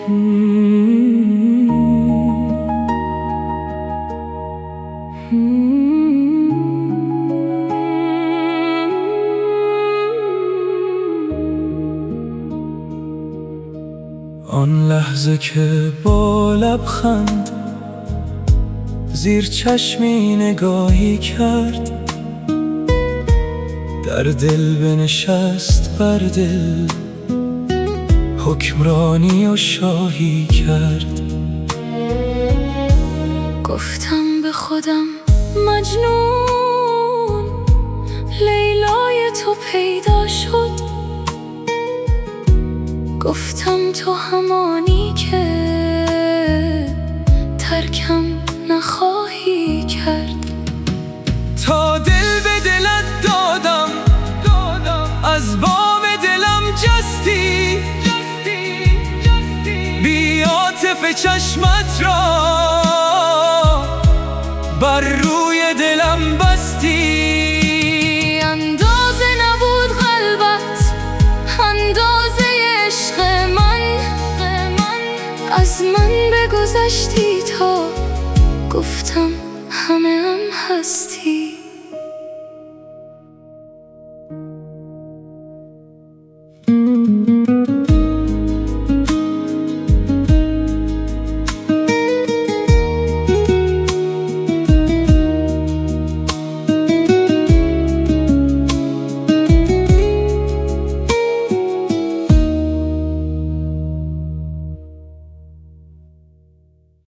آن لحظه که با لبخند زیر چشمی نگاهی کرد، در دل بنشست بر دل، حکمرانی و شاهی کرد. گفتم به خودم مجنون، لیلای تو پیدا شد. گفتم تو همانی که ترکم نخواهی کرد. تا دل به دلت دادم، از بام دلم جستی، بی عاطف چشمت را بر روی دلم بستی. اندازه نبود قلبت، اندازه عشق من، از من بگذشتی تا گفتم همه هم هستی.